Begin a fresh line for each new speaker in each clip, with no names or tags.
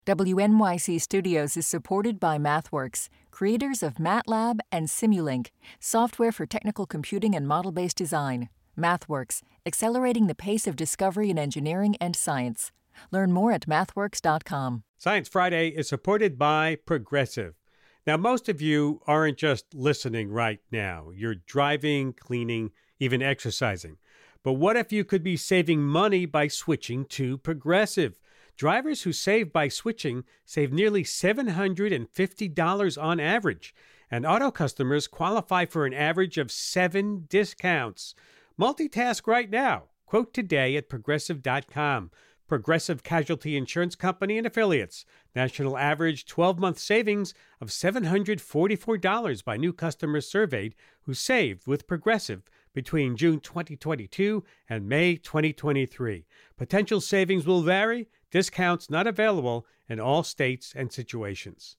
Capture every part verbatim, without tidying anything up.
W N Y C Studios is supported by MathWorks, creators of MATLAB and Simulink, software for technical computing and model-based design. MathWorks, accelerating the pace of discovery in engineering and science. Learn more at mathworks dot com.
Science Friday is supported by Progressive. Now, most of you aren't just listening right now. You're driving, cleaning, even exercising. But what if you could be saving money by switching to Progressive? Drivers who save by switching save nearly seven hundred fifty dollars on average, and auto customers qualify for an average of seven discounts. Multitask right now. Quote today at progressive dot com. Progressive Casualty Insurance Company and Affiliates. National average twelve-month savings of seven hundred forty-four dollars by new customers surveyed who saved with Progressive between June twenty twenty-two and May twenty twenty-three. Potential savings will vary. Discounts not available in all states and situations.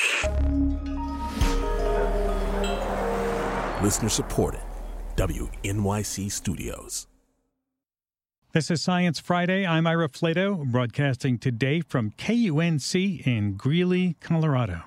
Listener supported. W N Y C Studios.
This is Science Friday. I'm Ira Flato, broadcasting today from K U N C in Greeley, Colorado.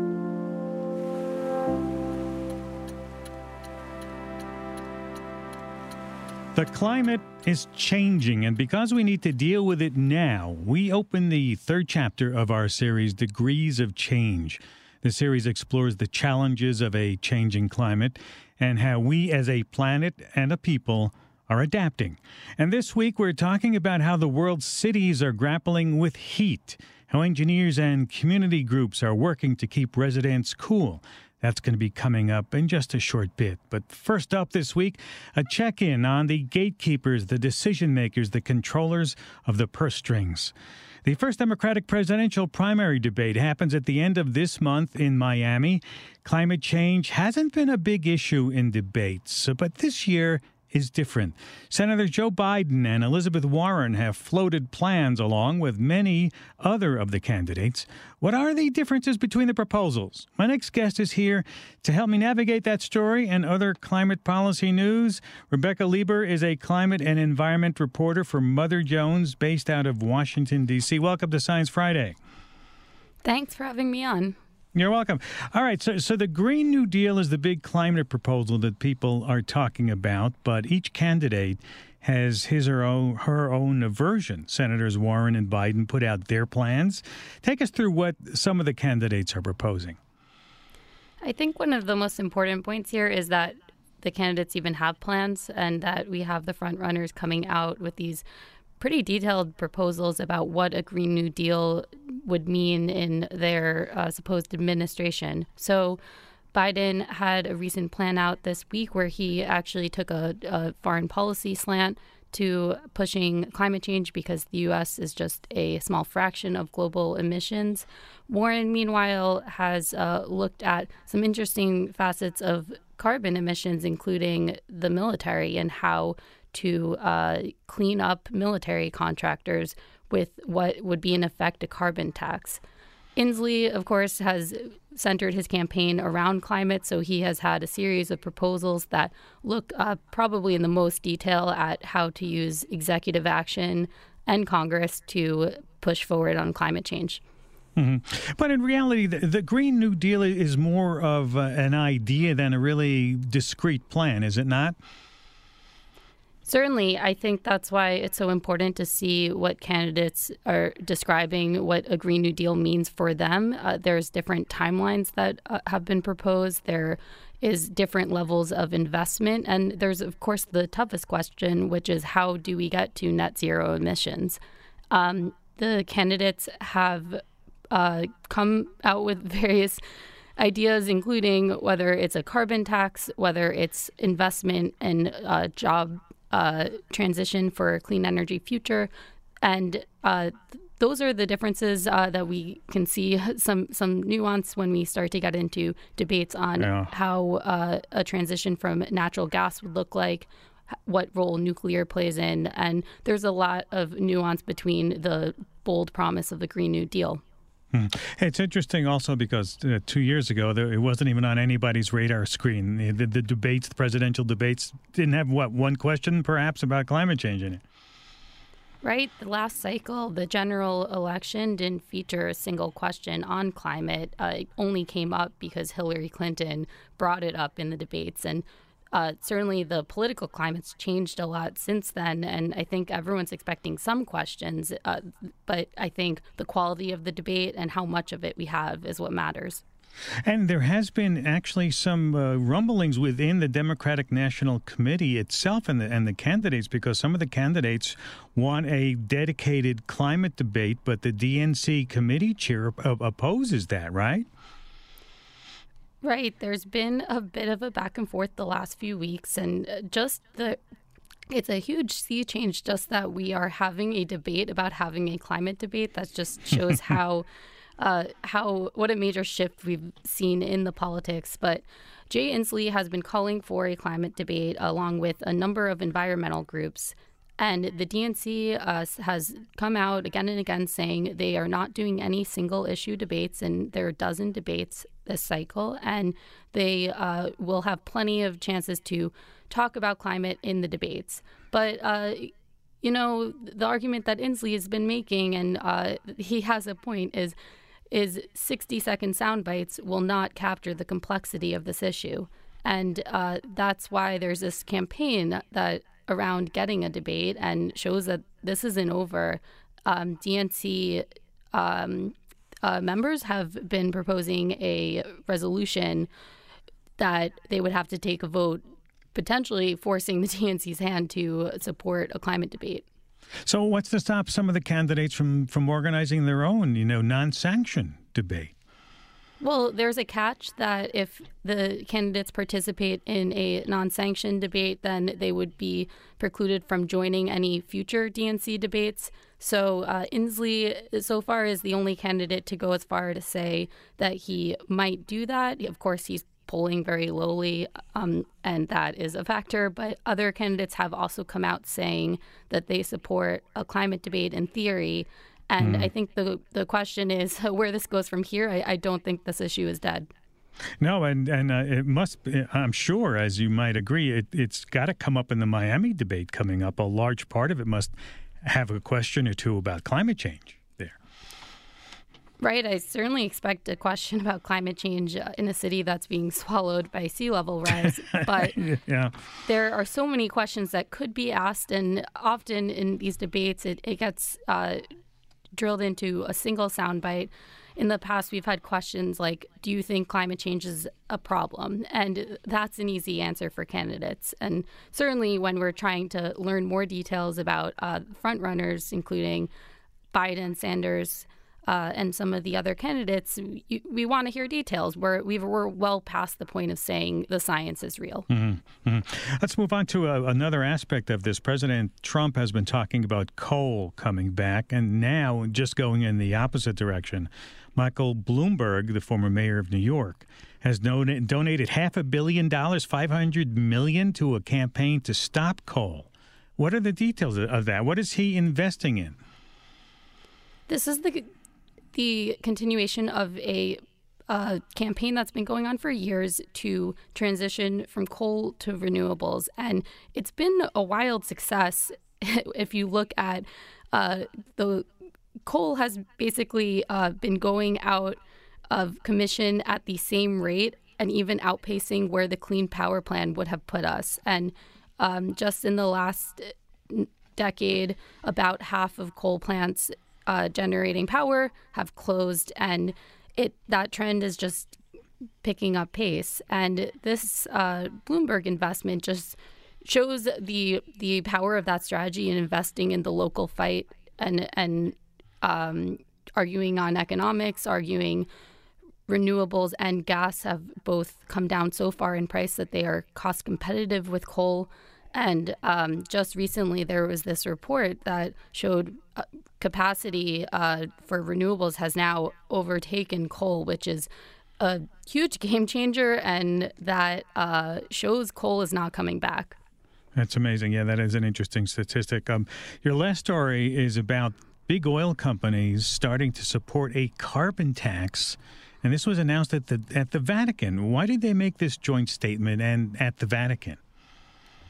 The climate is changing, and because we need to deal with it now, we open the third chapter of our series, Degrees of Change. The series explores the challenges of a changing climate and how we as a planet and a people are adapting. And this week, we're talking about how the world's cities are grappling with heat, how engineers and community groups are working to keep residents cool. That's going to be coming up in just a short bit. But first up this week, a check-in on the gatekeepers, the decision-makers, the controllers of the purse strings. The first Democratic presidential primary debate happens at the end of this month in Miami. Climate change hasn't been a big issue in debates, but this year is different. Senator Joe Biden and Elizabeth Warren have floated plans along with many other of the candidates. What are the differences between the proposals? My next guest is here to help me navigate that story and other climate policy news. Rebecca Lieber is a climate and environment reporter for Mother Jones based out of Washington, D C. Welcome to Science Friday.
Thanks for having me on.
You're welcome. All right, so so the Green New Deal is the big climate proposal that people are talking about, but each candidate has his or own, her own version. Senators Warren and Biden put out their plans. Take us through what some of the candidates are proposing.
I think one of the most important points here is that the candidates even have plans and that we have the front runners coming out with these pretty detailed proposals about what a Green New Deal would mean in their uh, supposed administration. So Biden had a recent plan out this week where he actually took a, a foreign policy slant to pushing climate change because the U S is just a small fraction of global emissions. Warren, meanwhile, has uh, looked at some interesting facets of carbon emissions, including the military and how to uh, clean up military contractors with what would be in effect a carbon tax. Inslee, of course, has centered his campaign around climate, so he has had a series of proposals that look uh, probably in the most detail at how to use executive action and Congress to push forward on climate change.
Mm-hmm. But in reality, the, the Green New Deal is more of uh, an idea than a really discrete plan, is it not?
Certainly, I think that's why it's so important to see what candidates are describing, what a Green New Deal means for them. Uh, there's different timelines that uh, have been proposed. There is different levels of investment. And there's, of course, the toughest question, which is how do we get to net zero emissions? Um, the candidates have uh, come out with various ideas, including whether it's a carbon tax, whether it's investment and uh, job Uh, transition for a clean energy future. And uh, th- those are the differences uh, that we can see some some nuance when we start to get into debates on
yeah.
how uh, a transition from natural gas would look like, what role nuclear plays in. And there's a lot of nuance between the bold promise of the Green New Deal.
Hmm. It's interesting also because uh, two years ago, there, it wasn't even on anybody's radar screen. The, the, the debates, the presidential debates, didn't have, what, one question perhaps about climate change in it?
Right. The last cycle, the general election didn't feature a single question on climate. Uh, it only came up because Hillary Clinton brought it up in the debates. And uh, certainly the political climate's changed a lot since then. And I think everyone's expecting some questions. Uh, but I think the quality of the debate and how much of it we have is what matters.
And there has been actually some uh, rumblings within the Democratic National Committee itself and the, and the candidates, because some of the candidates want a dedicated climate debate, but the D N C committee chair op- opposes that, right?
Right. There's been a bit of a back and forth the last few weeks, and just the it's a huge sea change just that we are having a debate about having a climate debate. That just shows how Uh, how what a major shift we've seen in the politics. But Jay Inslee has been calling for a climate debate along with a number of environmental groups. And the D N C uh, has come out again and again saying they are not doing any single issue debates, and there are a dozen debates this cycle. And they uh, will have plenty of chances to talk about climate in the debates. But uh, you know, the argument that Inslee has been making, and uh, he has a point, is is sixty-second sound bites will not capture the complexity of this issue. And uh, that's why there's this campaign that around getting a debate and shows that this isn't over. Um, D N C um, uh, members have been proposing a resolution that they would have to take a vote, potentially forcing the D N C's hand to support a climate debate.
So what's to stop some of the candidates from, from organizing their own, you know, non-sanctioned debate?
Well, there's a catch that if the candidates participate in a non-sanctioned debate, then they would be precluded from joining any future D N C debates. So uh, Inslee, so far, is the only candidate to go as far to say that he might do that. Of course, he's polling very lowly, um, and that is a factor. But other candidates have also come out saying that they support a climate debate in theory. And mm. I think the the question is where this goes from here. I, I don't think this issue is dead.
No, and and uh, it must be, I'm sure, as you might agree, it, it's got to come up in the Miami debate coming up. A large part of it must have a question or two about climate change.
Right. I certainly expect a question about climate change in a city that's being swallowed by sea level rise. But yeah. There are so many questions that could be asked. And often in these debates, it, it gets uh, drilled into a single soundbite. In the past, we've had questions like, do you think climate change is a problem? And that's an easy answer for candidates. And certainly when we're trying to learn more details about uh, frontrunners, including Biden, Sanders, Uh, and some of the other candidates, we, we want to hear details. We're, we've, we're well past the point of saying the science is real.
Mm-hmm. Mm-hmm. Let's move on to a, another aspect of this. President Trump has been talking about coal coming back, and now just going in the opposite direction. Michael Bloomberg, the former mayor of New York, has don- donated half a billion dollars, five hundred million dollars, to a campaign to stop coal. What are the details of that? What is he investing in?
This is the... the continuation of a uh, campaign that's been going on for years to transition from coal to renewables. And it's been a wild success. If you look at uh, the coal has basically uh, been going out of commission at the same rate and even outpacing where the Clean Power Plan would have put us. And um, just in the last decade, about half of coal plants Uh, generating power have closed, and it that trend is just picking up pace. And this uh, Bloomberg investment just shows the the power of that strategy in investing in the local fight and and um, arguing on economics, arguing renewables and gas have both come down so far in price that they are cost competitive with coal. And um, just recently, there was this report that showed uh, capacity uh, for renewables has now overtaken coal, which is a huge game changer, and that uh, shows coal is not coming back.
That's amazing. Yeah, that is an interesting statistic. Um, your last story is about big oil companies starting to support a carbon tax, and this was announced at the at the Vatican. Why did they make this joint statement and at the Vatican?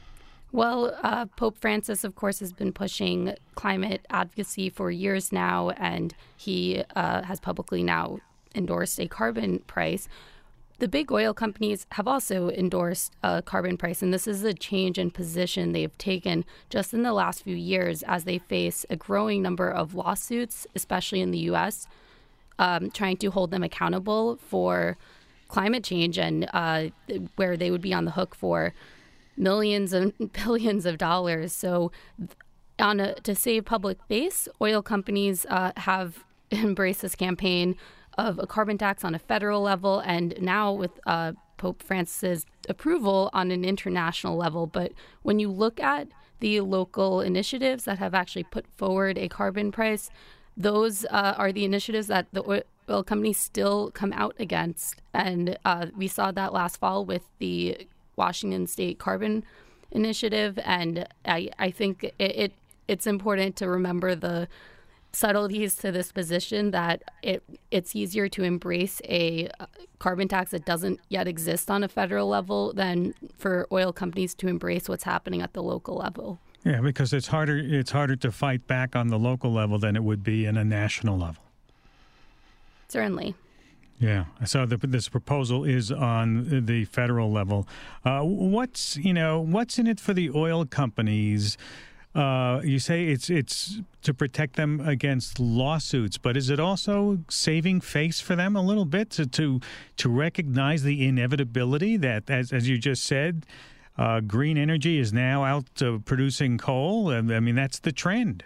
Well, uh, Pope Francis, of course, has been pushing climate advocacy for years now, and he uh, has publicly now endorsed a carbon price. The big oil companies have also endorsed a carbon price, and this is a change in position they've taken just in the last few years as they face a growing number of lawsuits, especially in the U S, um, trying to hold them accountable for climate change and uh, where they would be on the hook for millions and billions of dollars. So on a, to save public face, oil companies uh, have embraced this campaign of a carbon tax on a federal level, and now with uh, Pope Francis's approval on an international level. But when you look at the local initiatives that have actually put forward a carbon price, those uh, are the initiatives that the oil oil companies still come out against. And uh, we saw that last fall with the Washington State Carbon Initiative. And I, I think it, it it's important to remember the subtleties to this position, that it it's easier to embrace a carbon tax that doesn't yet exist on a federal level than for oil companies to embrace what's happening at the local level.
Yeah, because it's harder it's harder to fight back on the local level than it would be in a national level.
Certainly.
Yeah. So the, this proposal is on the federal level. Uh, what's you know what's in it for the oil companies? Uh, you say it's it's to protect them against lawsuits, but is it also saving face for them a little bit to to, to recognize the inevitability that, as as you just said, uh, green energy is now out uh, producing coal? I mean, that's the trend.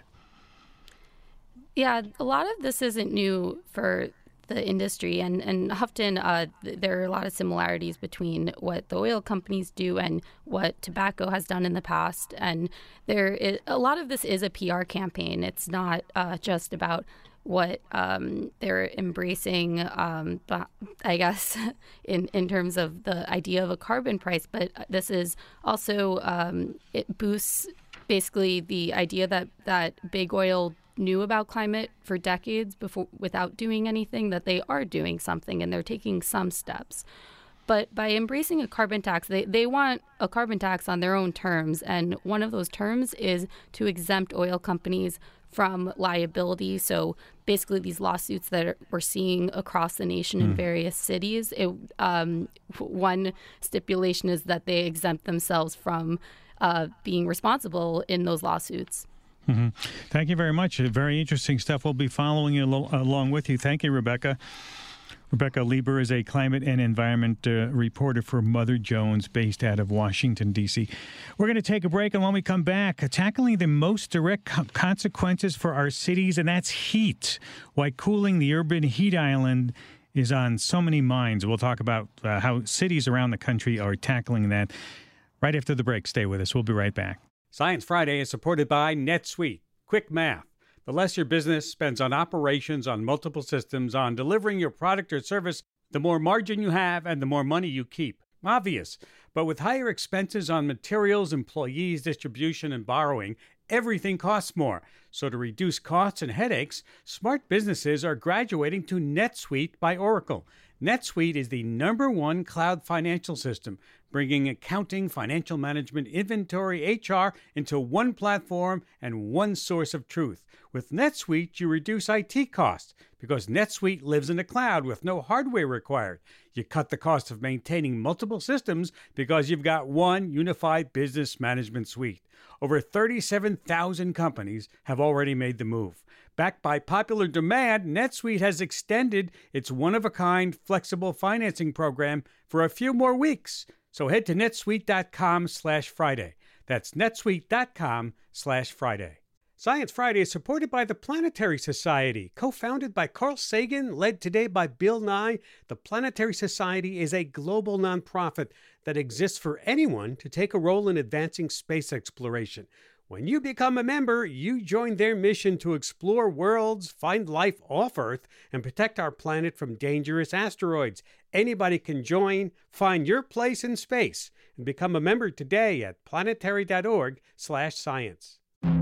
Yeah, a lot of this isn't new for the industry, and and Houghton, uh, there are a lot of similarities between what the oil companies do and what tobacco has done in the past. And there is, a lot of this is a P R campaign. It's not uh, just about what um, they're embracing, um, I guess, in, in terms of the idea of a carbon price, but this is also, um, it boosts basically the idea that, that big oil knew about climate for decades before without doing anything, that they are doing something and they're taking some steps. But by embracing a carbon tax, they, they want a carbon tax on their own terms. And one of those terms is to exempt oil companies from liability. So basically these lawsuits that are, we're seeing across the nation mm. in various cities, it, um, one stipulation is that they exempt themselves from uh, being responsible in those lawsuits.
Mm-hmm. Thank you very much. Very interesting stuff. We'll be following you lo- along with you. Thank you, Rebecca. Rebecca Lieber is a climate and environment uh, reporter for Mother Jones, based out of Washington, D C. We're going to take a break, and when we come back, uh, tackling the most direct co- consequences for our cities, and that's heat. Why cooling the urban heat island is on so many minds. We'll talk about uh, how cities around the country are tackling that right after the break. Stay with us. We'll be right back.
Science Friday is supported by NetSuite. Quick math. The less your business spends on operations, on multiple systems, on delivering your product or service, the more margin you have and the more money you keep. Obvious. But with higher expenses on materials, employees, distribution, and borrowing, everything costs more. So to reduce costs and headaches, smart businesses are graduating to NetSuite by Oracle. NetSuite is the number one cloud financial system, bringing accounting, financial management, inventory, H R into one platform and one source of truth. With NetSuite, you reduce I T costs because NetSuite lives in the cloud with no hardware required. You cut the cost of maintaining multiple systems because you've got one unified business management suite. Over thirty-seven thousand companies have already made the move. Backed by popular demand, NetSuite has extended its one-of-a-kind flexible financing program for a few more weeks. So head to netsuite.com slash Friday. That's netsuite.com slash Friday. Science Friday is supported by the Planetary Society. Co-founded by Carl Sagan, led today by Bill Nye, the Planetary Society is a global nonprofit that exists for anyone to take a role in advancing space exploration. When you become a member, you join their mission to explore worlds, find life off Earth, and protect our planet from dangerous asteroids. Anybody can join. Find your place in space and become a member today at planetary.org slash science.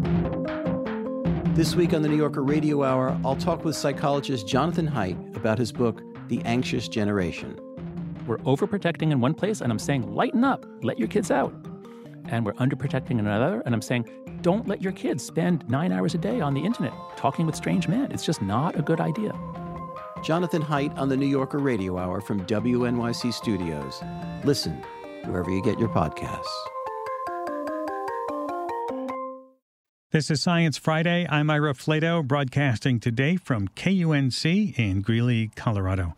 This week on the New Yorker Radio Hour, I'll talk with psychologist Jonathan Haidt about his book, The Anxious Generation.
We're overprotecting in one place, and I'm saying, lighten up, let your kids out. and we're underprotecting another. And I'm saying, don't let your kids spend nine hours a day on the internet talking with strange men. It's just not a good idea.
Jonathan Haidt on the New Yorker Radio Hour from W N Y C Studios. Listen wherever you get your podcasts.
This is Science Friday. I'm Ira Flato, broadcasting today from K U N C in Greeley, Colorado.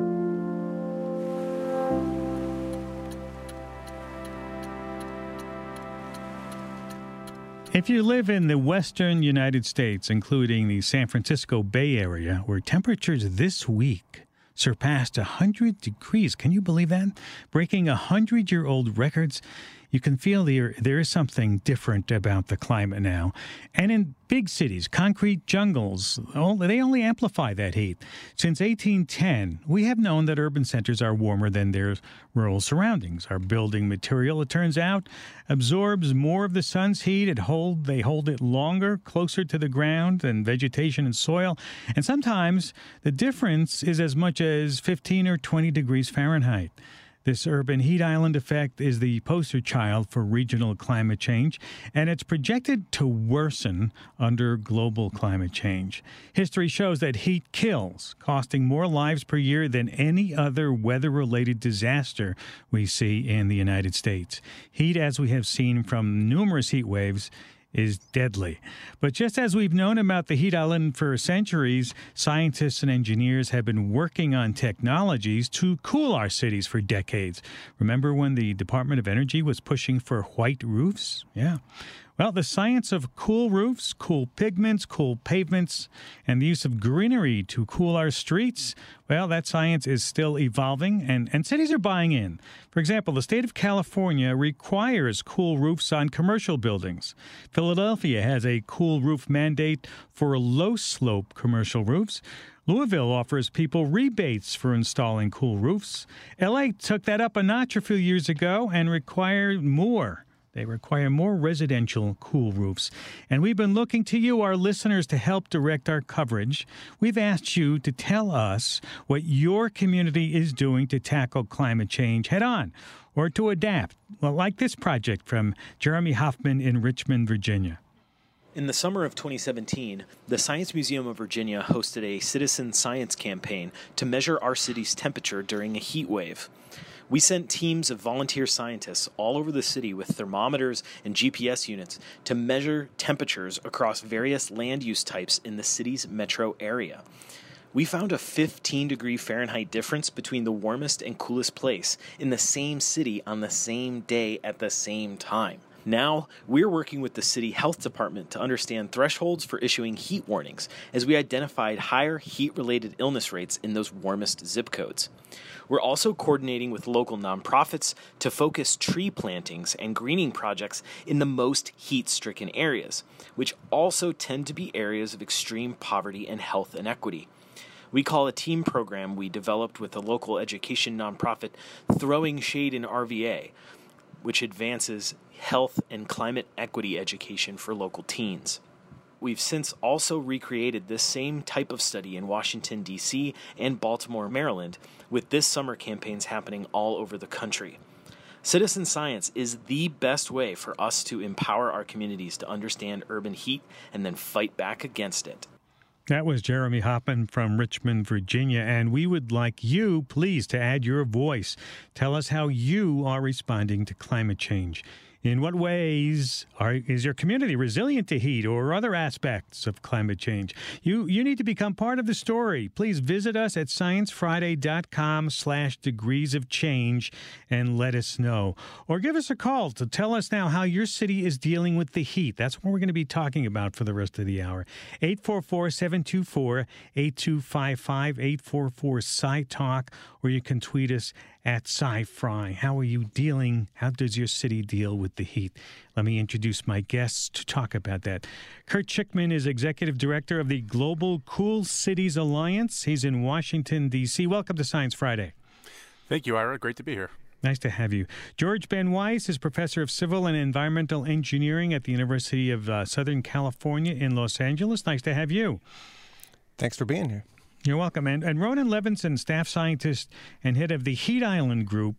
If you live in the western United States, including the San Francisco Bay Area, where temperatures this week surpassed one hundred degrees, can you believe that? Breaking one hundred-year-old records, you can feel there, there is something different about the climate now. And in big cities, concrete jungles, they only amplify that heat. Since eighteen ten, we have known that urban centers are warmer than their rural surroundings. Our building material, it turns out, absorbs more of the sun's heat. It hold, they hold it longer, closer to the ground than vegetation and soil. And sometimes the difference is as much as fifteen or twenty degrees Fahrenheit. This urban heat island effect is the poster child for regional climate change, and it's projected to worsen under global climate change. History shows that heat kills, costing more lives per year than any other weather-related disaster we see in the United States. Heat, as we have seen from numerous heat waves, is deadly. But just as we've known about the heat island for centuries, scientists and engineers have been working on technologies to cool our cities for decades. Remember when the Department of Energy was pushing for white roofs? Yeah. Well, the science of cool roofs, cool pigments, cool pavements, and the use of greenery to cool our streets, well, that science is still evolving, and, and cities are buying in. For example, the state of California requires cool roofs on commercial buildings. Philadelphia has a cool roof mandate for low-slope commercial roofs. Louisville offers people rebates for installing cool roofs. L A took that up a notch a few years ago and required more. They require more residential cool roofs. And we've been looking to you, our listeners, to help direct our coverage. We've asked you to tell us what your community is doing to tackle climate change head on or to adapt. Well, like this project from Jeremy Hoffman in Richmond, Virginia.
In the summer of twenty seventeen, the Science Museum of Virginia hosted a citizen science campaign to measure our city's temperature during a heat wave. We sent teams of volunteer scientists all over the city with thermometers and G P S units to measure temperatures across various land use types in the city's metro area. We found a fifteen degree Fahrenheit difference between the warmest and coolest place in the same city on the same day at the same time. Now, we're working with the city health department to understand thresholds for issuing heat warnings, as we identified higher heat-related illness rates in those warmest zip codes. We're also coordinating with local nonprofits to focus tree plantings and greening projects in the most heat-stricken areas, which also tend to be areas of extreme poverty and health inequity. We call a team program we developed with a local education nonprofit Throwing Shade in R V A, which advances health and climate equity education for local teens. We've since also recreated this same type of study in Washington, D C and Baltimore, Maryland, with this summer campaigns happening all over the country. Citizen science is the best way for us to empower our communities to understand urban heat and then fight back against it.
That was Jeremy Hoffman from Richmond, Virginia, and we would like you, please, to add your voice. Tell us how you are responding to climate change. In what ways are, is your community resilient to heat or other aspects of climate change? You you need to become part of the story. Please visit us at sciencefriday.com slash degrees of change and let us know. Or give us a call to tell us now how your city is dealing with the heat. That's what we're going to be talking about for the rest of the hour. eight four four, seven two four, eight two five five, eight four four, S C I Talk, or you can tweet us at SciFri. How are you dealing? How does your city deal with the heat? Let me introduce my guests to talk about that. Kurt Schickman is Executive Director of the Global Cool Cities Alliance. He's in Washington, D C. Welcome to Science Friday.
Thank you, Ira. Great to be here.
Nice to have you. George Ben Weiss is Professor of Civil and Environmental Engineering at the University of uh, Southern California in Los Angeles. Nice to have you.
Thanks for being here.
You're welcome. And, and Ronan Levinson, staff scientist and head of the Heat Island Group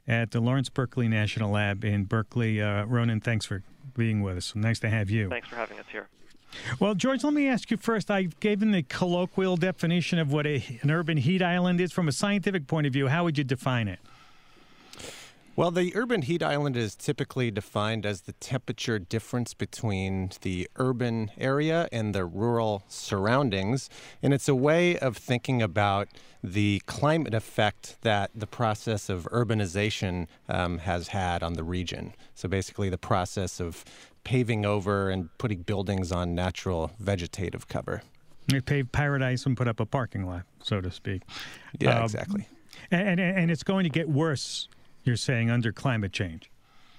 at the Lawrence Berkeley National Lab in Berkeley. Uh, Ronan, thanks for being with us. Nice to have you.
Thanks for having us here.
Well, George, let me ask you first. I gave him the colloquial definition of what a, an urban heat island is. From a scientific point of view, how would you define it?
Well, the urban heat island is typically defined as the temperature difference between the urban area and the rural surroundings. And it's a way of thinking about the climate effect that the process of urbanization um, has had on the region. So basically the process of paving over and putting buildings on natural vegetative cover.
They paved paradise and put up a parking lot, so to speak.
Yeah,
uh,
exactly.
And, and, and it's going to get worse, you're saying, under climate change.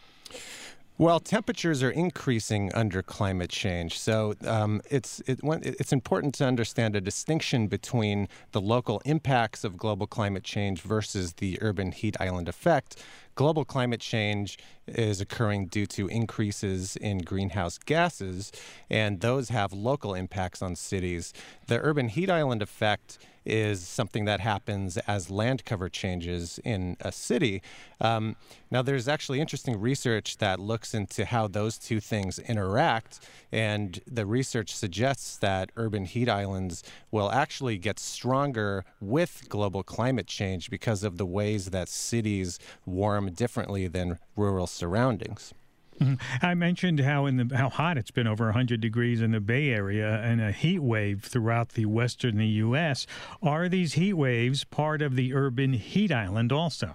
Well, temperatures are increasing under climate change, so um, it's it, it's important to understand a distinction between the local impacts of global climate change versus the urban heat island effect. Global climate change is occurring due to increases in greenhouse gases, and those have local impacts on cities. The urban heat island effect is something that happens as land cover changes in a city. Um, now, there's actually interesting research that looks into how those two things interact, and the research suggests that urban heat islands will actually get stronger with global climate change because of the ways that cities warm differently than rural surroundings.
Mm-hmm. I mentioned how in the how hot it's been, over one hundred degrees in the Bay Area, and a heat wave throughout the western U S. Are these heat waves part of the urban heat island also?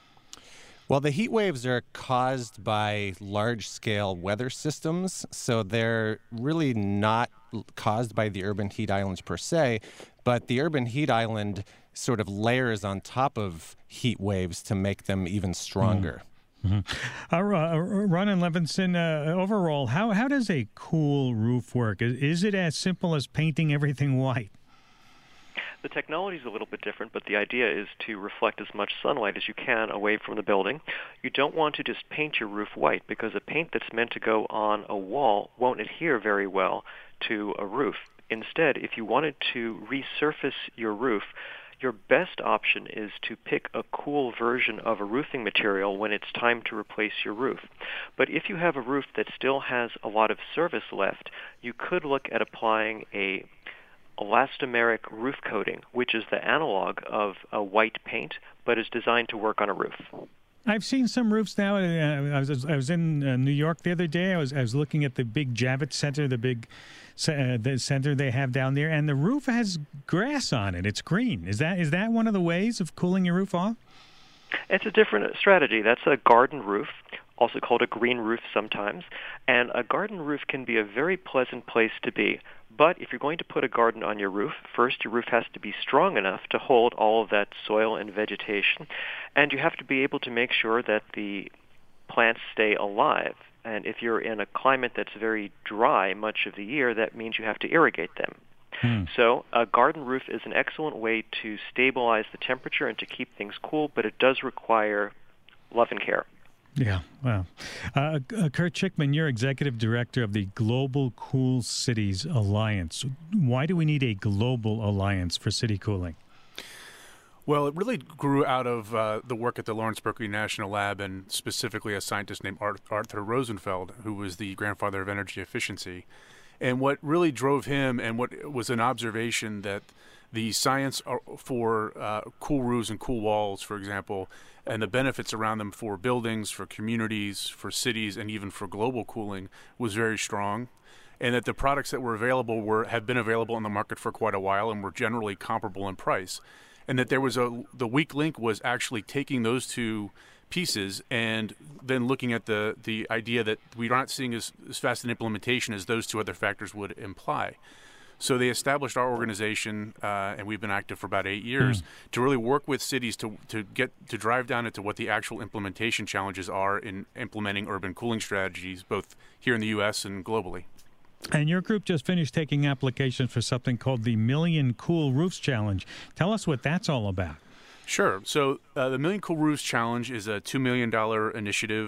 Well, the heat waves are caused by large-scale weather systems, so they're really not caused by the urban heat islands per se, but the urban heat island sort of layers on top of heat waves to make them even stronger. Mm.
Mm-hmm. Uh, Ronan Levinson, uh, overall, how, how does a cool roof work? Is, is it as simple as painting everything white?
The technology is a little bit different, but the idea is to reflect as much sunlight as you can away from the building. You don't want to just paint your roof white, because a paint that's meant to go on a wall won't adhere very well to a roof. Instead, if you wanted to resurface your roof, your best option is to pick a cool version of a roofing material when it's time to replace your roof. But if you have a roof that still has a lot of service left, you could look at applying a elastomeric roof coating, which is the analog of a white paint, but is designed to work on a roof.
I've seen some roofs now. Uh, I was I was in uh, New York the other day. I was I was looking at the big Javits Center, the big uh, the center they have down there, and the roof has grass on it. It's green. Is that is that one of the ways of cooling your roof off?
It's a different strategy. That's a garden roof, also called a green roof sometimes. And a garden roof can be a very pleasant place to be. But if you're going to put a garden on your roof, first your roof has to be strong enough to hold all of that soil and vegetation. And you have to be able to make sure that the plants stay alive. And if you're in a climate that's very dry much of the year, that means you have to irrigate them. Hmm. So a garden roof is an excellent way to stabilize the temperature and to keep things cool, but it does require love and care.
Yeah, wow. Uh, Kurt Schickman, you're executive director of the Global Cool Cities Alliance. Why do we need a global alliance for city cooling?
Well, it really grew out of uh, the work at the Lawrence Berkeley National Lab, and specifically a scientist named Arthur Rosenfeld, who was the grandfather of energy efficiency. And what really drove him, and what was an observation that the science for uh, cool roofs and cool walls, for example, and the benefits around them for buildings, for communities, for cities, and even for global cooling was very strong. And that the products that were available were have been available in the market for quite a while and were generally comparable in price. And that there was a the weak link was actually taking those two pieces and then looking at the the idea that we're not seeing as, as fast an implementation as those two other factors would imply. So they established our organization, uh, and we've been active for about eight years, mm. to really work with cities to to get to drive down into what the actual implementation challenges are in implementing urban cooling strategies, both here in the U S and globally.
And your group just finished taking applications for something called the Million Cool Roofs Challenge. Tell us what that's all about.
Sure. So uh, the Million Cool Roofs Challenge is a two million dollars initiative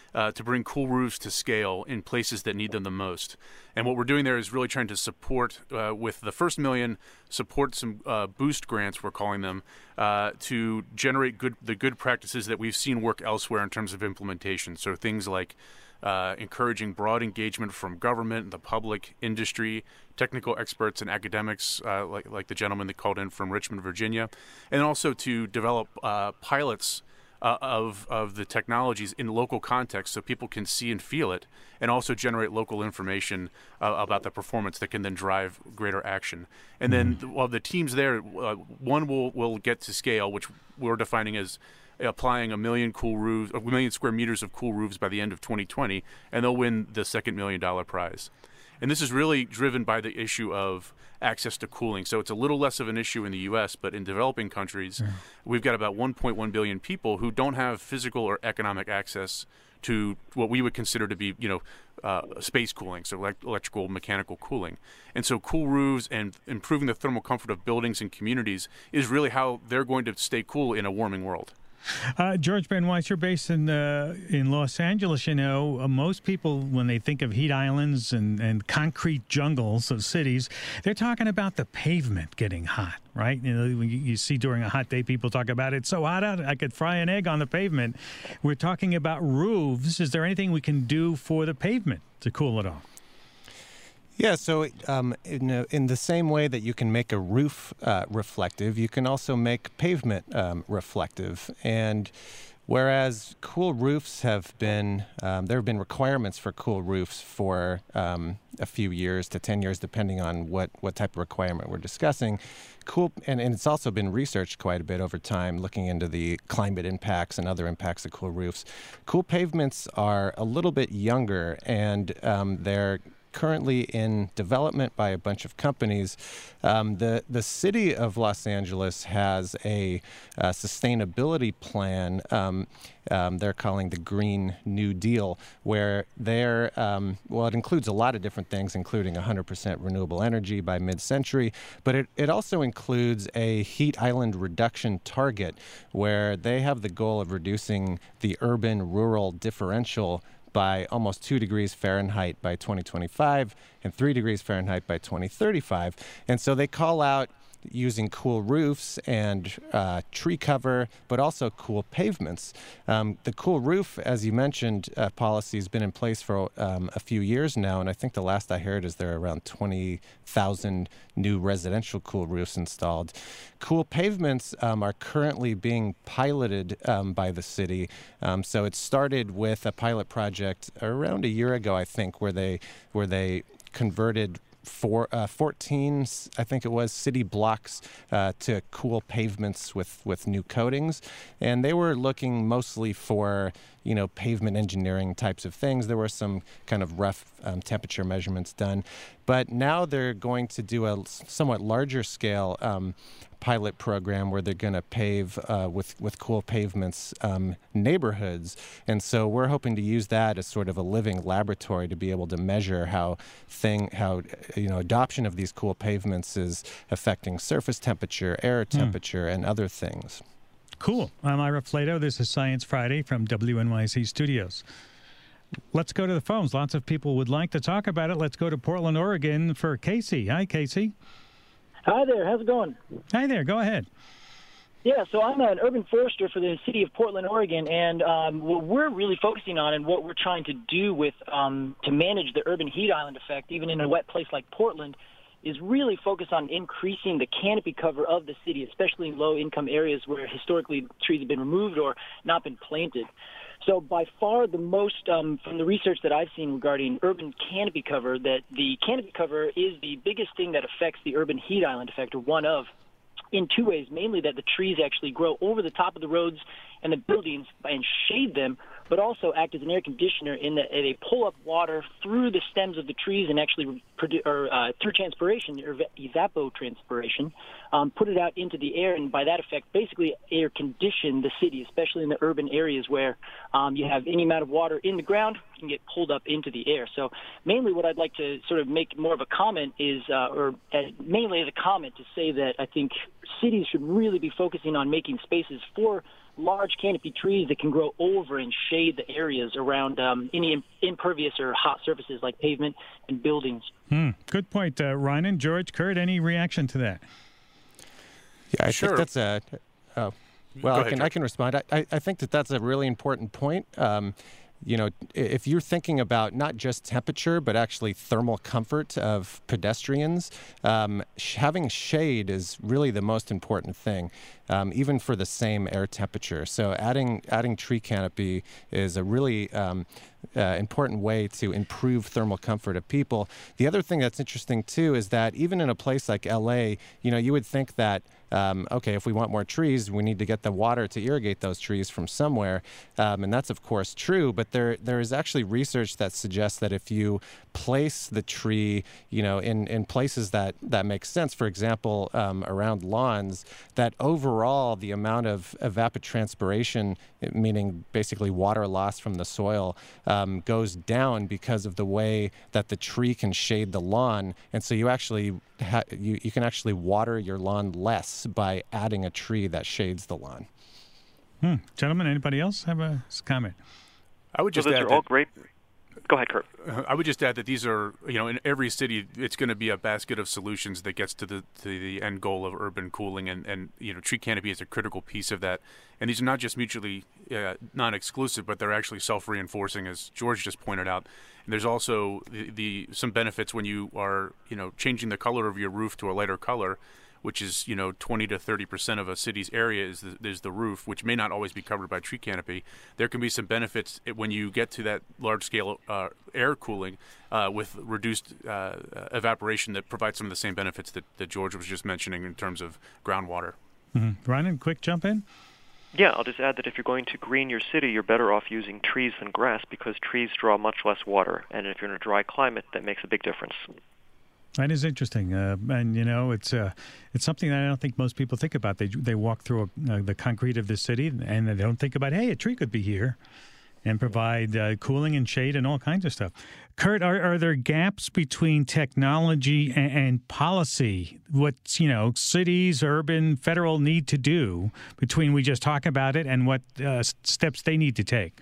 uh, to bring cool roofs to scale in places that need them the most. And what we're doing there is really trying to support, uh, with the first million, support some uh, boost grants, we're calling them, uh, to generate good the good practices that we've seen work elsewhere in terms of implementation. So things like uh, encouraging broad engagement from government, the public, industry, technical experts, and academics, uh, like, like the gentleman that called in from Richmond, Virginia, and also to develop uh, pilots Uh, of of the technologies in local context, so people can see and feel it, and also generate local information uh, about the performance that can then drive greater action. And then, while the teams there, uh, one will will get to scale, which we're defining as applying a million cool roofs, a million square meters of cool roofs by the end of twenty twenty, and they'll win the second million dollar prize. And this is really driven by the issue of access to cooling. So it's a little less of an issue in the U S, but in developing countries, yeah. we've got about one point one billion people who don't have physical or economic access to what we would consider to be, you know, uh, space cooling, so elect- electrical, mechanical cooling. And so cool roofs and improving the thermal comfort of buildings and communities is really how they're going to stay cool in a warming world.
Uh, George Ben Weiss, you're based in uh, in Los Angeles. You know, uh, most people, when they think of heat islands and, and concrete jungles of cities, they're talking about the pavement getting hot, right? You know, you, you see during a hot day, people talk about it's so hot out, I could fry an egg on the pavement. We're talking about roofs. Is there anything we can do for the pavement to cool it off?
Yeah, so um, in, a, in the same way that you can make a roof uh, reflective, you can also make pavement um, reflective. And whereas cool roofs have been, um, there have been requirements for cool roofs for um, a few years to ten years, depending on what, what type of requirement we're discussing. Cool, and, and it's also been researched quite a bit over time, looking into the climate impacts and other impacts of cool roofs. Cool pavements are a little bit younger, and um, they're currently in development by a bunch of companies. Um, the the city of Los Angeles has a, a sustainability plan. Um, um, they're calling the Green New Deal, where they're um, well, it includes a lot of different things, including one hundred percent renewable energy by mid-century. But it it also includes a heat island reduction target, where they have the goal of reducing the urban-rural differential by almost two degrees Fahrenheit by twenty twenty-five and three degrees Fahrenheit by twenty thirty-five. And so they call out using cool roofs and uh, tree cover, but also cool pavements. Um, the cool roof, as you mentioned, uh, policy has been in place for um, a few years now, and I think the last I heard is there are around twenty thousand new residential cool roofs installed. Cool pavements um, are currently being piloted um, by the city. Um, so it started with a pilot project around a year ago, I think, where they where they converted For uh, fourteen, I think it was, city blocks uh, to cool pavements with, with new coatings, and they were looking mostly for, you know, pavement engineering types of things. There were some kind of rough um, temperature measurements done, but now they're going to do a somewhat larger scale um, pilot program where they're going to pave uh, with with cool pavements um, neighborhoods, and so we're hoping to use that as sort of a living laboratory to be able to measure how thing how you know adoption of these cool pavements is affecting surface temperature, air temperature, mm. and other things.
Cool. I'm Ira Flato. This is Science Friday from W N Y C Studios. Let's go to the phones. Lots of people would like to talk about it. Let's go to Portland, Oregon for Casey. Hi, Casey.
Hi there. How's it going?
Hi there. Go ahead.
Yeah, so I'm an urban forester for the city of Portland, Oregon, and um, what we're really focusing on and what we're trying to do with um, to manage the urban heat island effect, even in a wet place like Portland, is really focus on increasing the canopy cover of the city, especially in low-income areas where historically trees have been removed or not been planted. So by far the most, um, from the research that I've seen regarding urban canopy cover, that the canopy cover is the biggest thing that affects the urban heat island effect, or one of, in two ways, mainly that the trees actually grow over the top of the roads and the buildings and shade them, but also act as an air conditioner in that they pull up water through the stems of the trees and actually produ- or uh, through transpiration or evapotranspiration, um, put it out into the air, and by that effect, basically air condition the city, especially in the urban areas where um, you have any amount of water in the ground can get pulled up into the air. So mainly what I'd like to sort of make more of a comment is, uh, or uh, mainly as a comment to say that I think cities should really be focusing on making spaces for large canopy trees that can grow over and shade the areas around um, any impervious or hot surfaces like pavement and buildings.
Hmm. Good point, uh, Ryan. George, Kurt, any reaction to that?
Yeah, I
sure.
think that's a. Oh, well,
Go
I
ahead,
can I can respond. I, I, I think that that's a really important point. Um, you know, if you're thinking about not just temperature, but actually thermal comfort of pedestrians, um, sh- having shade is really the most important thing, um, even for the same air temperature. So adding adding tree canopy is a really um, uh, important way to improve thermal comfort of people. The other thing that's interesting too is that even in a place like L A, you know, you would think that Um, okay, if we want more trees, we need to get the water to irrigate those trees from somewhere. Um, and that's, of course, true. But there there is actually research that suggests that if you place the tree, you know, in, in places that, that make sense, for example, um, around lawns, that overall the amount of evapotranspiration, meaning basically water loss from the soil, um, goes down because of the way that the tree can shade the lawn. And so you actually ha- you, you can actually water your lawn less by adding a tree that shades the lawn.
Hmm. Gentlemen, anybody else have a comment?
I would just
well, those
add
are
that,
all great. Go ahead, Kurt.
Uh, I would just add that these are, you know, in every city, it's going to be a basket of solutions that gets to the to the end goal of urban cooling, and, and you know, tree canopy is a critical piece of that. And these are not just mutually uh, non-exclusive, but they're actually self-reinforcing, as George just pointed out. And there's also the, the some benefits when you are, you know, changing the color of your roof to a lighter color, which is, you know, twenty to thirty percent of a city's area is the, is the roof, which may not always be covered by tree canopy. There can be some benefits when you get to that large-scale uh, air cooling uh, with reduced uh, evaporation that provides some of the same benefits that, that George was just mentioning in terms of groundwater.
Mm-hmm. Ryan, quick jump in?
Yeah, I'll just add that if you're going to green your city, you're better off using trees than grass because trees draw much less water. And if you're in a dry climate, that makes a big difference.
That is interesting, uh, and you know, it's uh, it's something that I don't think most people think about. They they walk through a, uh, the concrete of the city, and they don't think about, hey, a tree could be here, and provide uh, cooling and shade and all kinds of stuff. Kurt, are are there gaps between technology and, and policy? What you know, cities, urban, federal need to do between we just talk about it and what uh, steps they need to take?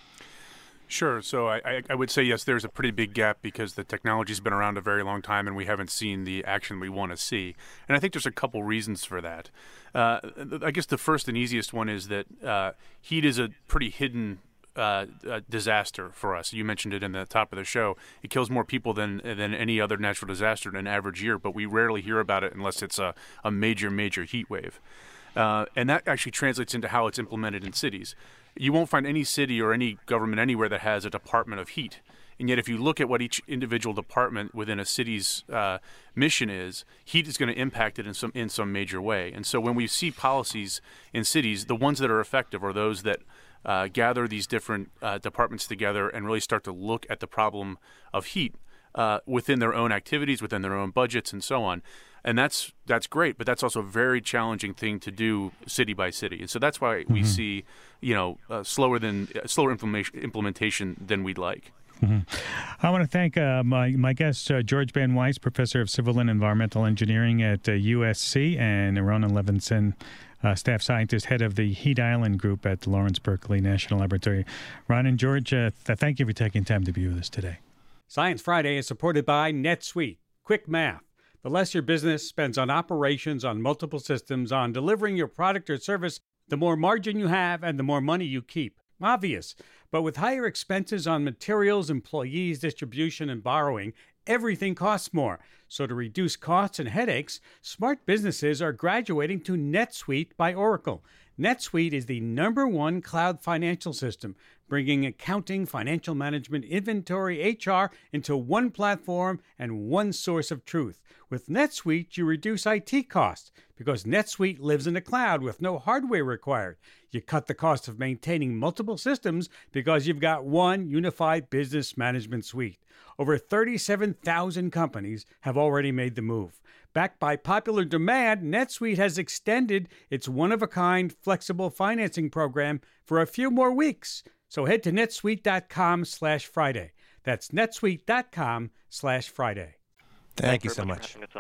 Sure. So I, I would say, yes, there's a pretty big gap because the technology's been around a very long time and we haven't seen the action we want to see. And I think there's a couple reasons for that. Uh, I guess the first and easiest one is that uh, heat is a pretty hidden uh, uh, disaster for us. You mentioned it in the top of the show. It kills more people than than any other natural disaster in an average year, but we rarely hear about it unless it's a, a major, major heat wave. Uh, and that actually translates into how it's implemented in cities. You won't find any city or any government anywhere that has a department of heat. And yet if you look at what each individual department within a city's uh, mission is, heat is going to impact it in some in some major way. And so when we see policies in cities, the ones that are effective are those that uh, gather these different uh, departments together and really start to look at the problem of heat uh, within their own activities, within their own budgets, and so on. And that's that's great, but that's also a very challenging thing to do city by city. And so that's why mm-hmm. we see, you know, uh, slower than uh, slower implementation implementation than we'd like.
Mm-hmm. I want to thank uh, my my guest uh, George Ben Weiss, professor of civil and environmental engineering at uh, U S C, and Ronan Levinson, uh, staff scientist, head of the Heat Island Group at the Lawrence Berkeley National Laboratory. Ron and George, uh, th- thank you for taking time to be with us today.
Science Friday is supported by NetSuite. Quick math. The less your business spends on operations, on multiple systems, on delivering your product or service, the more margin you have and the more money you keep. Obvious. But with higher expenses on materials, employees, distribution, and borrowing, everything costs more. So to reduce costs and headaches, smart businesses are graduating to NetSuite by Oracle. NetSuite is the number one cloud financial system, bringing accounting, financial management, inventory, H R into one platform and one source of truth. With NetSuite, you reduce I T costs because NetSuite lives in the cloud with no hardware required. You cut the cost of maintaining multiple systems because you've got one unified business management suite. Over thirty-seven thousand companies have already made the move. Backed by popular demand, NetSuite has extended its one-of-a-kind flexible financing program for a few more weeks. So head to netsuite.com slash Friday. That's netsuite.com slash Friday.
Thank, Thank you so
much.
much.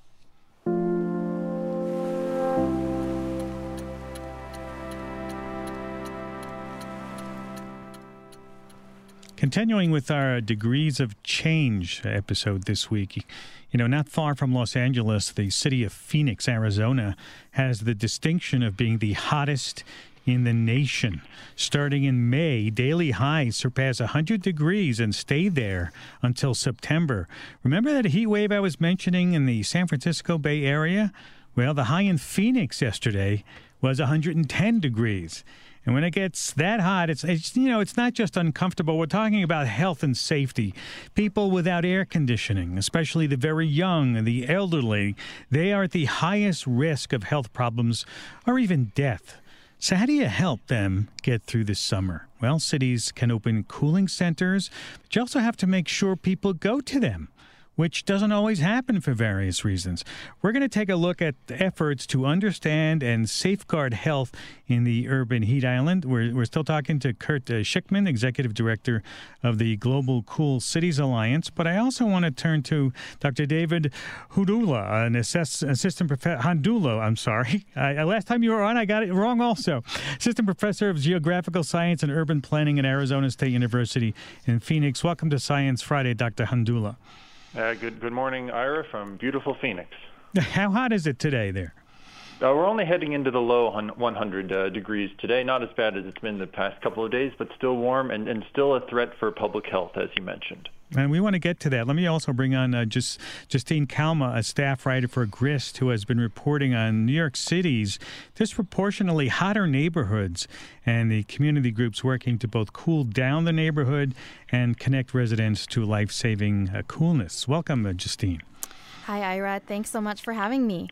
Continuing with our Degrees of Change episode this week, you know, not far from Los Angeles, the city of Phoenix, Arizona, has the distinction of being the hottest in the nation. Starting in May, daily highs surpass one hundred degrees and stay there until September. Remember that heat wave I was mentioning in the San Francisco Bay Area? Well, the high in Phoenix yesterday was one hundred ten degrees. And when it gets that hot, it's, it's, you know, it's not just uncomfortable. We're talking about health and safety. People without air conditioning, especially the very young and the elderly, they are at the highest risk of health problems or even death. So how do you help them get through this summer? Well, cities can open cooling centers, but you also have to make sure people go to them, which doesn't always happen for various reasons. We're going to take a look at efforts to understand and safeguard health in the urban heat island. We're, we're still talking to Kurt uh, Schickman, Executive Director of the Global Cool Cities Alliance. But I also want to turn to Doctor David Handula, an assess, assistant professor, Handula, I'm sorry. I, last time you were on, I got it wrong also. Assistant Professor of Geographical Science and Urban Planning at Arizona State University in Phoenix. Welcome to Science Friday, Doctor Handula.
Uh, good good morning, Ira, from beautiful Phoenix.
How hot is it today there?
Uh, we're only heading into the low one hundred uh, degrees today. Not as bad as it's been the past couple of days, but still warm and, and still a threat for public health, as you mentioned.
And we want to get to that. Let me also bring on uh, just Justine Kalma, a staff writer for Grist, who has been reporting on New York City's disproportionately hotter neighborhoods and the community groups working to both cool down the neighborhood and connect residents to life-saving uh, coolness. Welcome, uh, Justine.
Hi, Ira. Thanks so much for having me.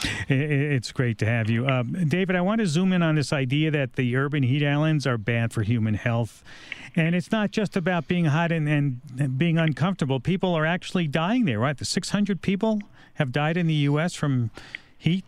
It's great to have you. Uh, David, I want to zoom in on this idea that the urban heat islands are bad for human health. And it's not just about being hot and, and being uncomfortable. People are actually dying there, right? The six hundred people have died in the U S from heat.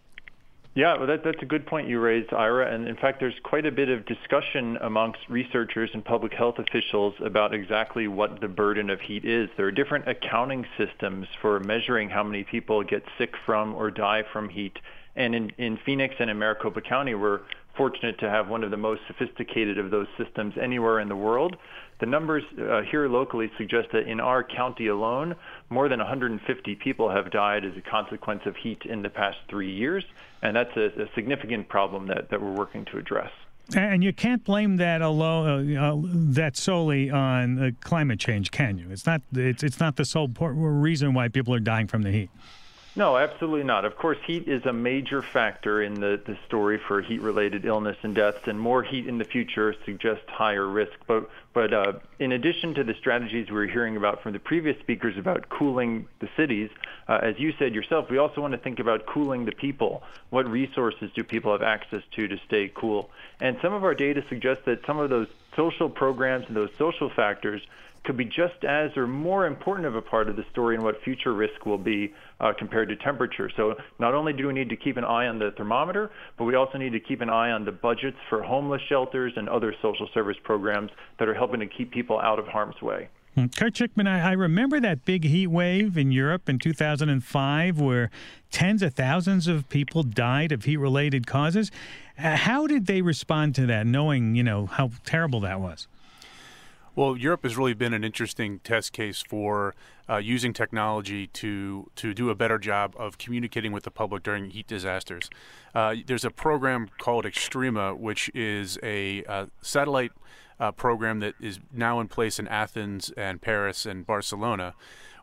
Yeah, well, that, that's a good point you raised, Ira. And in fact, there's quite a bit of discussion amongst researchers and public health officials about exactly what the burden of heat is. There are different accounting systems for measuring how many people get sick from or die from heat. And in, in Phoenix and in Maricopa County, we're fortunate to have one of the most sophisticated of those systems anywhere in the world. The numbers uh, here locally suggest that in our county alone, more than one hundred fifty people have died as a consequence of heat in the past three years, and that's a, a significant problem that, that we're working to address.
And you can't blame that alone, uh, uh, that solely on uh, climate change, can you? It's not. It's it's not the sole reason why people are dying from the heat.
No, absolutely not. Of course, heat is a major factor in the, the story for heat-related illness and deaths, and more heat in the future suggests higher risk. But, but uh, in addition to the strategies we were hearing about from the previous speakers about cooling the cities, uh, as you said yourself, we also want to think about cooling the people. What resources do people have access to to stay cool? And some of our data suggests that some of those social programs and those social factors could be just as or more important of a part of the story in what future risk will be uh, compared to temperature. So not only do we need to keep an eye on the thermometer, but we also need to keep an eye on the budgets for homeless shelters and other social service programs that are helping to keep people out of harm's way.
Kurt Schickman, I, I remember that big heat wave in Europe in two thousand five where tens of thousands of people died of heat-related causes. Uh, how did they respond to that, knowing, you know, how terrible that was?
Well, Europe has really been an interesting test case for uh, using technology to to do a better job of communicating with the public during heat disasters. Uh, there's a program called Extrema, which is a uh, satellite uh, program that is now in place in Athens and Paris and Barcelona,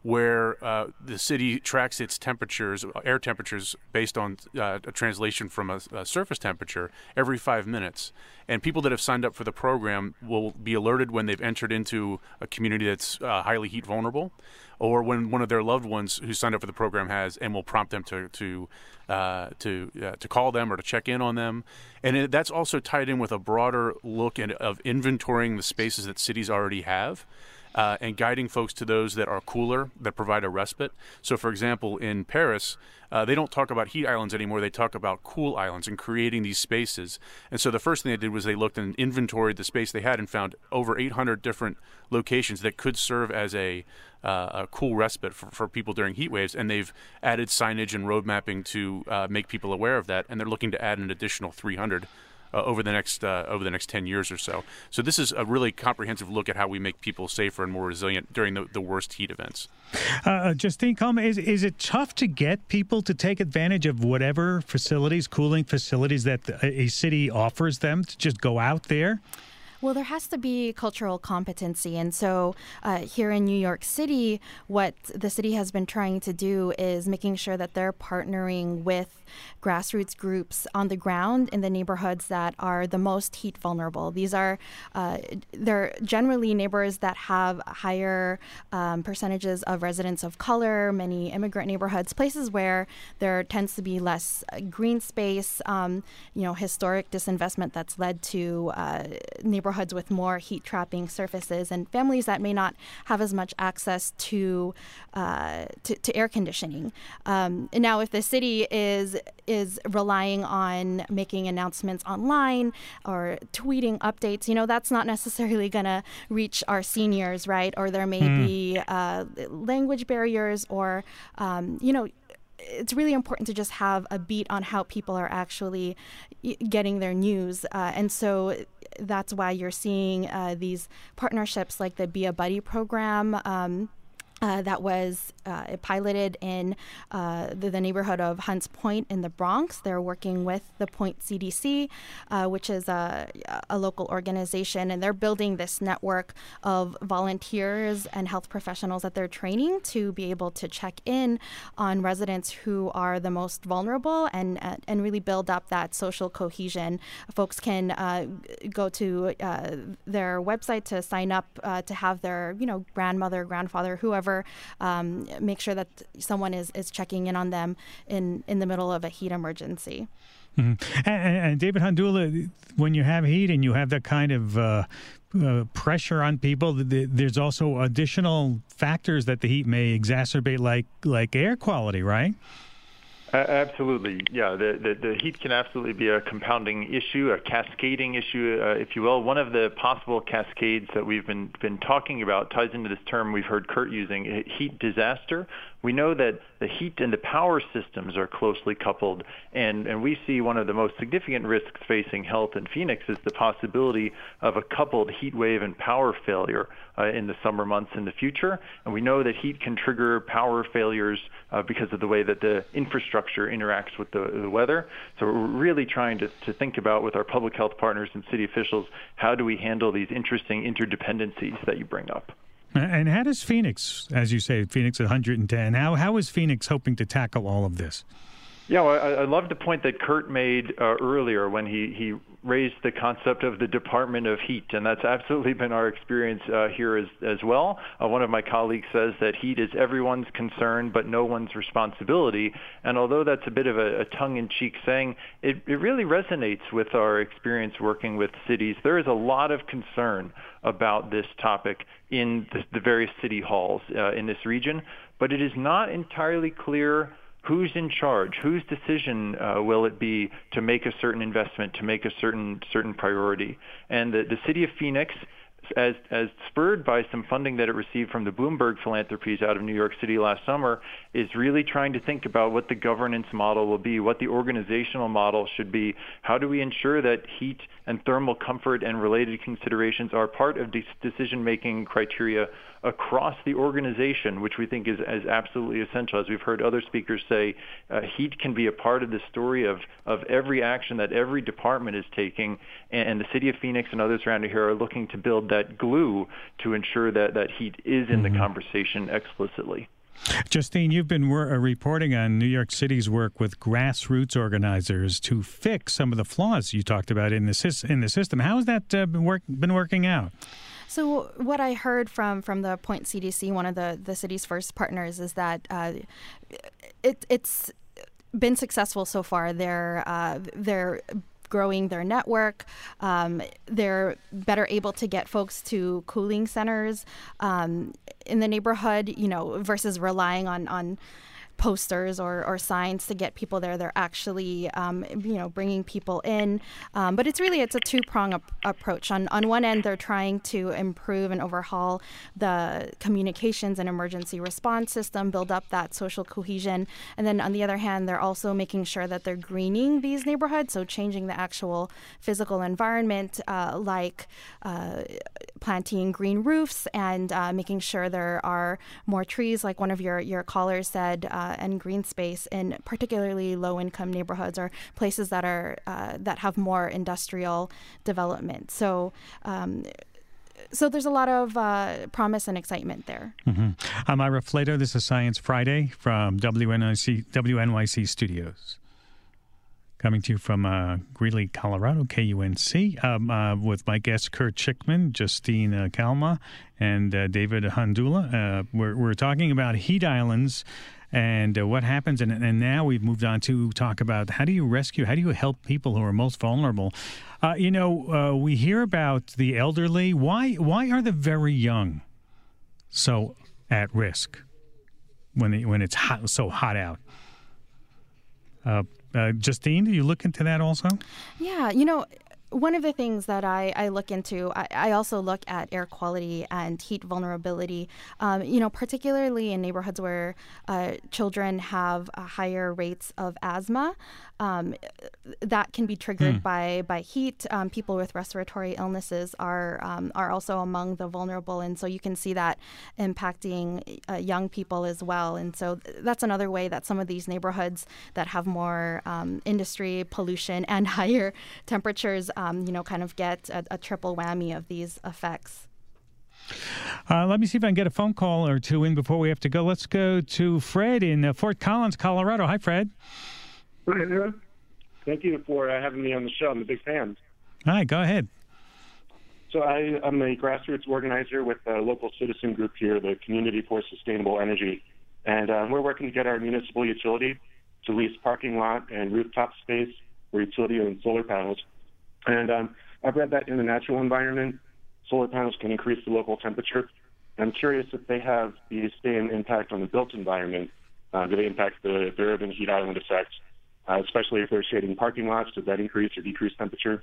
where uh, the city tracks its temperatures, air temperatures, based on uh, a translation from a, a surface temperature every five minutes. And people that have signed up for the program will be alerted when they've entered into a community that's uh, highly heat vulnerable, or when one of their loved ones who signed up for the program has, and will prompt them to to uh, to uh, to call them or to check in on them. And it, that's also tied in with a broader look at, of inventorying the spaces that cities already have. Uh, and guiding folks to those that are cooler, that provide a respite. So, for example, in Paris, uh, they don't talk about heat islands anymore. They talk about cool islands and creating these spaces. And so the first thing they did was they looked and inventoried the space they had and found over eight hundred different locations that could serve as a, uh, a cool respite for, for people during heat waves. And they've added signage and road mapping to uh, make people aware of that. And they're looking to add an additional three hundred Uh, over the next uh, over the next ten years or so. So this is a really comprehensive look at how we make people safer and more resilient during the, the worst heat events.
Uh, Justine Coleman, is is it tough to get people to take advantage of whatever facilities, cooling facilities that a city offers them to just go out there?
Well, there has to be cultural competency. And so uh, here in New York City, what the city has been trying to do is making sure that they're partnering with grassroots groups on the ground in the neighborhoods that are the most heat vulnerable. These are, uh, they're generally neighbors that have higher um, percentages of residents of color, many immigrant neighborhoods, places where there tends to be less green space, um, you know, historic disinvestment that's led to uh, neighborhoods with more heat trapping surfaces, and families that may not have as much access to uh, to, to air conditioning. Um, and now, if the city is is relying on making announcements online or tweeting updates, you know, that's not necessarily going to reach our seniors, right? Or there may mm. be uh, language barriers, or um, you know. It's really important to just have a beat on how people are actually getting their news. Uh, and so that's why you're seeing uh, these partnerships like the Be a Buddy program um, uh, that was uh, piloted in uh, the, the neighborhood of Hunts Point in the Bronx. They're working with the Point C D C, uh, which is a, a local organization, and they're building this network of volunteers and health professionals that they're training to be able to check in on residents who are the most vulnerable and uh, and really build up that social cohesion. Folks can uh, go to uh, their website to sign up uh, to have their, you know, grandmother, grandfather, whoever, um, make sure that someone is, is checking in on them in, in the middle of a heat emergency.
Mm-hmm. And, and David Handula, when you have heat and you have that kind of uh, uh, pressure on people, there's also additional factors that the heat may exacerbate, like like air quality, right?
Uh, absolutely, yeah. The, the the heat can absolutely be a compounding issue, a cascading issue, uh, if you will. One of the possible cascades that we've been been talking about ties into this term we've heard Kurt using, heat disaster. We know that the heat and the power systems are closely coupled, and, and we see one of the most significant risks facing health in Phoenix is the possibility of a coupled heat wave and power failure uh, in the summer months in the future. And we know that heat can trigger power failures uh, because of the way that the infrastructure interacts with the, the weather. So we're really trying to, to think about with our public health partners and city officials, how do we handle these interesting interdependencies that you bring up?
And how does Phoenix, as you say, Phoenix one hundred ten, how how is Phoenix hoping to tackle all of this?
Yeah, well, I, I love the point that Kurt made uh, earlier when he, he raised the concept of the Department of Heat, and that's absolutely been our experience uh, here as, as well. Uh, one of my colleagues says that heat is everyone's concern but no one's responsibility, and although that's a bit of a, a tongue-in-cheek saying, it, it really resonates with our experience working with cities. There is a lot of concern about this topic in the, the various city halls uh, in this region, but it is not entirely clear who's in charge, whose decision uh, will it be to make a certain investment, to make a certain certain priority. And the, the city of Phoenix, as as spurred by some funding that it received from the Bloomberg Philanthropies out of New York City last summer, is really trying to think about what the governance model will be, what the organizational model should be. How do we ensure that heat and thermal comfort and related considerations are part of de- decision-making criteria across the organization, which we think is, is absolutely essential. As we've heard other speakers say, uh, heat can be a part of the story of, of every action that every department is taking, and, and the city of Phoenix and others around here are looking to build that glue to ensure that, that heat is in mm-hmm. the conversation explicitly.
Justine, you've been wor- uh, reporting on New York City's work with grassroots organizers to fix some of the flaws you talked about in the sy- in the system. How has that uh, been, work- been working out?
So what I heard from, from the Point C D C, one of the, the city's first partners, is that uh, it, it's been successful so far. They're uh, they're growing their network. Um, they're better able to get folks to cooling centers um, in the neighborhood, you know, versus relying on, on posters or, or signs to get people there. They're actually, um, you know, bringing people in. Um, but it's really, it's a two-prong ap- approach. On on one end, they're trying to improve and overhaul the communications and emergency response system, build up that social cohesion. And then on the other hand, they're also making sure that they're greening these neighborhoods, so changing the actual physical environment, uh, like uh, planting green roofs and uh, making sure there are more trees, like one of your, your callers said, uh, and green space in particularly low-income neighborhoods or places that are uh, that have more industrial development. So, um, so there's a lot of uh, promise and excitement there.
Mm-hmm. I'm Ira Flato. This is Science Friday from W N Y C W N Y C Studios. Coming to you from uh, Greeley, Colorado, K U N C, um, uh, with my guests Kurt Schickman, Justine uh, Kalma, and uh, David Handula. Uh, we're, we're talking about heat islands and uh, what happens. And, and now we've moved on to talk about how do you rescue, how do you help people who are most vulnerable? Uh, you know, uh, we hear about the elderly. Why, why are the very young so at risk when, they, when it's hot, so hot out? Uh, uh, Justine, do you look into that also?
Yeah, you know, one of the things that I, I look into, I, I also look at air quality and heat vulnerability, um, you know, particularly in neighborhoods where uh, children have uh, higher rates of asthma. Um, that can be triggered mm. by, by heat. Um, people with respiratory illnesses are um, are also among the vulnerable. And so you can see that impacting uh, young people as well. And so that's another way that some of these neighborhoods that have more um, industry, pollution, and higher temperatures Um, you know, kind of get a, a triple whammy of these effects.
Uh, let me see if I can get a phone call or two in before we have to go. Let's go to Fred in uh, Fort Collins, Colorado. Hi, Fred.
Hi, Aaron. Thank you for uh, having me on the show. I'm a big fan.
Hi, go ahead.
So I, I'm a grassroots organizer with a local citizen group here, the Community for Sustainable Energy. And um, we're working to get our municipal utility to lease parking lot and rooftop space for utility and solar panels. And um, I've read that in the natural environment, solar panels can increase the local temperature. I'm curious if they have the same impact on the built environment. Uh, do they impact the, the urban heat island effect, uh, especially if they're shading parking lots? Does that increase or decrease temperature?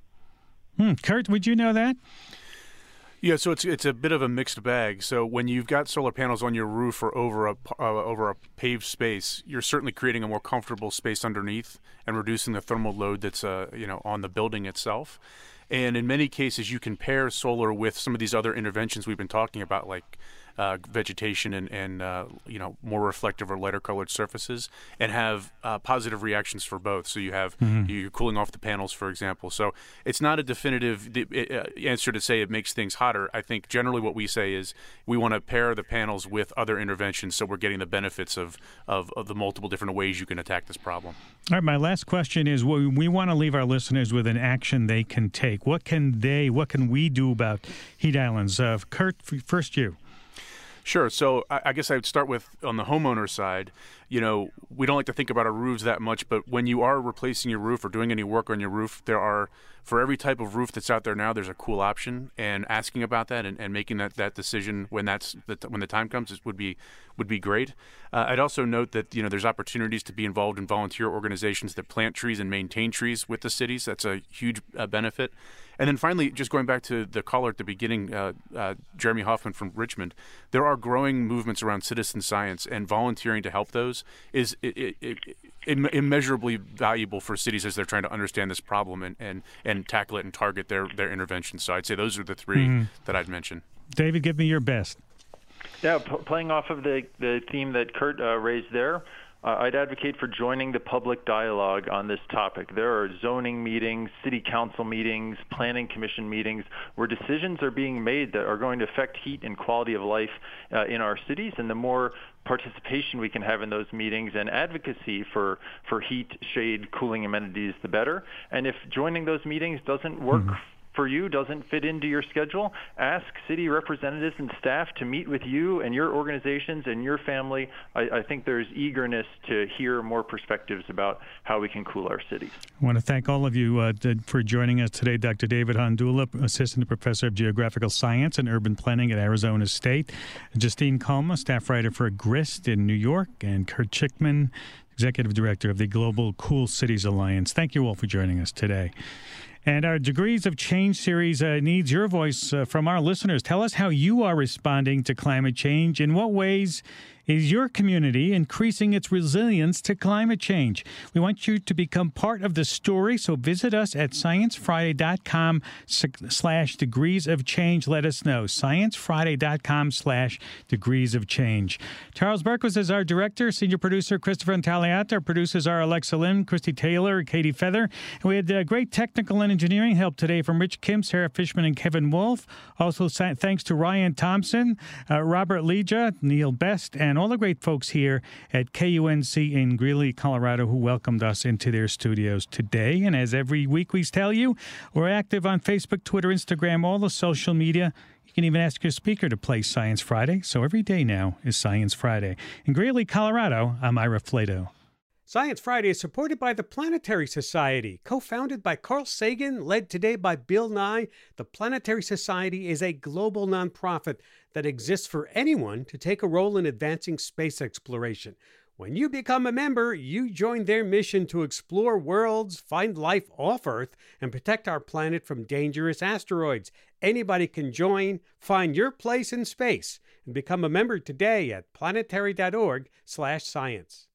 Hmm. Kurt, would you know that?
Yeah, so it's it's a bit of a mixed bag. So when you've got solar panels on your roof or over a uh, over a paved space, you're certainly creating a more comfortable space underneath and reducing the thermal load that's uh, you know on the building itself. And in many cases, you can pair solar with some of these other interventions we've been talking about, like uh, vegetation and, and uh, you know more reflective or lighter colored surfaces, and have uh, positive reactions for both. So you have mm-hmm. you're cooling off the panels, for example. So it's not a definitive uh, answer to say it makes things hotter. I think generally what we say is we want to pair the panels with other interventions, so we're getting the benefits of, of, of the multiple different ways you can attack this problem.
All right, my last question is: we, we want to leave our listeners with an action they can take. What can they? What can we do about heat islands? Uh, Kurt, first you.
Sure. So I, I guess I would start with on the homeowner side. You know, we don't like to think about our roofs that much, but when you are replacing your roof or doing any work on your roof, there are, for every type of roof that's out there now, there's a cool option, and asking about that and, and making that, that decision when that's the, when the time comes would be would be great. Uh, I'd also note that you know there's opportunities to be involved in volunteer organizations that plant trees and maintain trees with the cities. That's a huge uh, benefit. And then finally, just going back to the caller at the beginning, uh, uh, Jeremy Hoffman from Richmond, there are growing movements around citizen science, and volunteering to help those is it, it, it, Im- immeasurably valuable for cities as they're trying to understand this problem and, and, and tackle it and target their, their interventions. So I'd say those are the three mm-hmm. that I'd mention.
David, give me your best.
Yeah, p- playing off of the, the theme that Kurt uh, raised there, uh, I'd advocate for joining the public dialogue on this topic. There are zoning meetings, city council meetings, planning commission meetings where decisions are being made that are going to affect heat and quality of life uh, in our cities, and the more participation we can have in those meetings and advocacy for, for heat, shade, cooling amenities, the better. And if joining those meetings doesn't work mm-hmm. for you, doesn't fit into your schedule, ask city representatives and staff to meet with you and your organizations and your family. I, I think there's eagerness to hear more perspectives about how we can cool our cities.
I want to thank all of you uh, for joining us today. Doctor David Hondula, Assistant Professor of Geographical Science and Urban Planning at Arizona State, Justine Culma, staff writer for GRIST in New York, and Kurt Chickman, Executive Director of the Global Cool Cities Alliance. Thank you all for joining us today. And our Degrees of Change series uh, needs your voice uh, from our listeners. Tell us how you are responding to climate change. In what ways is your community increasing its resilience to climate change? We want you to become part of the story, so visit us at sciencefriday.com slash degrees of change. Let us know. sciencefriday.com slash degrees of change. Charles Berquist is our director. Senior producer Christopher Intagliata. Our producers are Alexa Lim, Christy Taylor, and Katie Feather. And we had uh, great technical and engineering help today from Rich Kim, Sarah Fishman, and Kevin Wolf. Also, thanks to Ryan Thompson, uh, Robert Leja, Neil Best, and all the great folks here at K U N C in Greeley, Colorado, who welcomed us into their studios today. And as every week we tell you, we're active on Facebook, Twitter, Instagram, all the social media. You can even ask your speaker to play Science Friday. So every day now is Science Friday. In Greeley, Colorado, I'm Ira Flato.
Science Friday is supported by the Planetary Society. Co-founded by Carl Sagan, led today by Bill Nye, the Planetary Society is a global nonprofit that exists for anyone to take a role in advancing space exploration. When you become a member, you join their mission to explore worlds, find life off Earth, and protect our planet from dangerous asteroids. Anybody can join. Find your place in space and become a member today at planetary.org slash science.